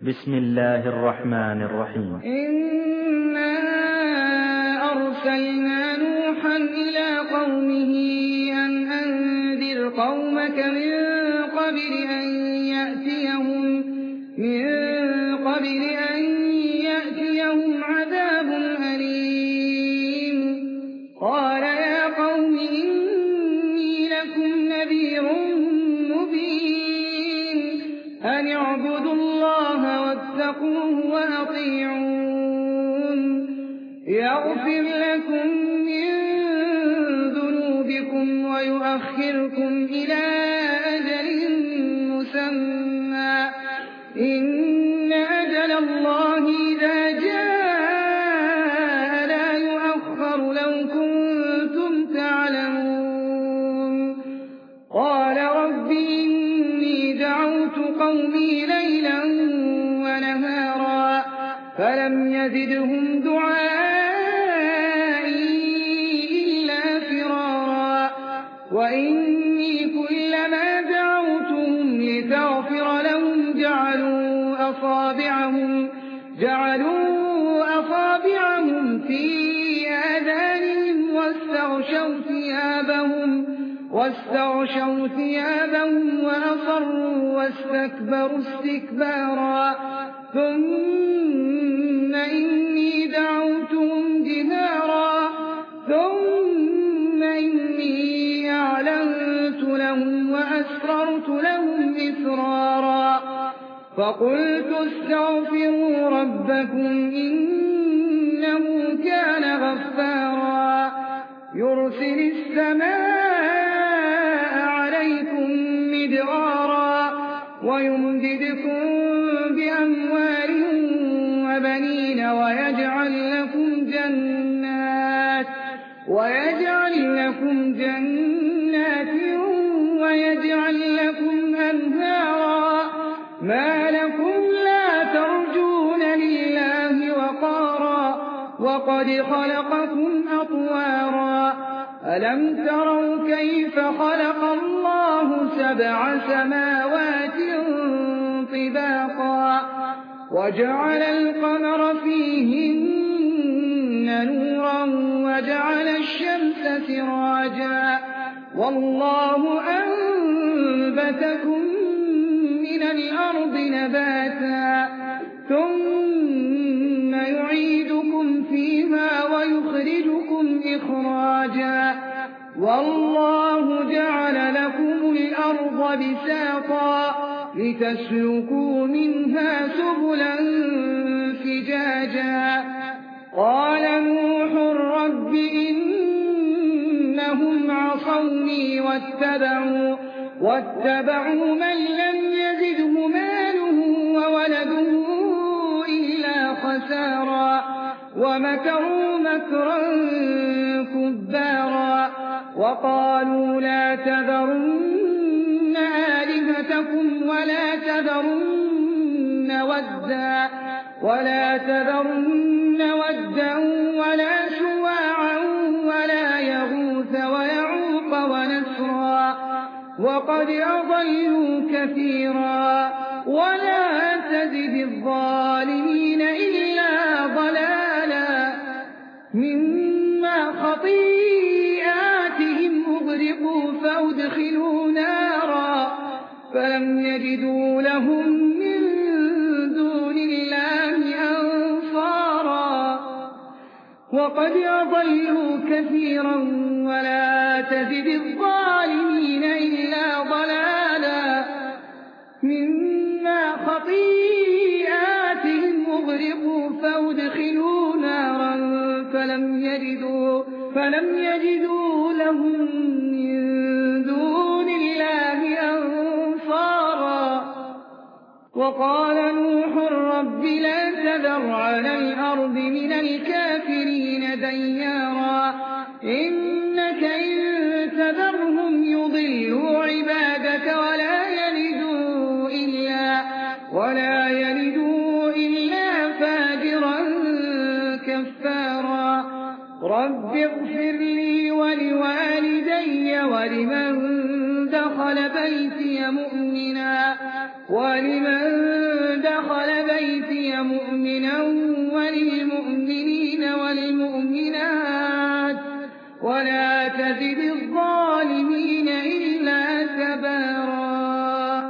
بسم الله الرحمن الرحيم. إنا أرسلنا نوحا إلى قومه أن أنذر قومك من قبل أن يأتيهم عذاب أليم. قال يا قوم إني لكم نذير مبين أن اعبدوا الله واتقوه وأطيعون يغفر لكم من ذنوبكم ويؤخركم إلى أجل مسمى إن أجل الله إذا جاء لا يؤخر لو كنتم تعلمون. قال رب إني دعوت قومي ليلا ونهارا فلم يزدهم دعائي إلا فرارا وإني كلما دعوتهم لتغفر لهم جعلوا أصابعهم في آذانهم واستغشوا ثيابهم وأصروا واستكبروا استكبارا ثم إني دعوتهم جهارا ثم إني أعلنت لهم وأسررت لهم إسرارا فقلت استغفروا ربكم إنه كان غفارا يرسل السماء عليكم مدرارا ويمددكم بأموال وبنين ويجعل لكم جنات ويجعل لكم أنهارا ما لكم لا ترجون لله وقارا وقد خلقكم أطوارا ألم تروا كيف خلق الله 7 سماوات طباقا وجعل القمر فيهن نورا وجعل الشمس سراجا والله أنبتكم من الأرض نباتا ثم يعيدكم فيها ويخرجكم إخراجا والله جعل لكم الأرض بساطا لتسلكوا منها سبلا فجاجا قال نوح رب إنهم عصوني واتبعوا من لم يزده ماله وولده إلا خسارا ومكروا مكرا كبارا وقالوا لا تذرن آلهتكم ولا تذرن ودا ولا سواعا ولا يغوث ويعوق ونسرا وقد أضلوا كثيرا ولا تزد الظالمين إلا ضلالا مما خطيئاتهم أغرقوا فأدخلوا نارا فلم يجدوا لهم من دون الله أنصارا وقد أضلوا كثيرا ولا تزد الظالمين إلا ضلالا مما خطيئاتهم أغرقوا فأدخلوا نارا فلم يجدوا لهم من دون الله أنصارا وقال نوح رب لا تذر على الأرض من الكافرين ديارا إنك إن تذرهم يضلوا عبادك ولا يلدوا إلا فاجرا كفارا رب اغفر لي ولوالدي ولمن دخل بيتي مؤمنا يؤتي مؤمنا وللمؤمنين والمؤمنات ولا تزد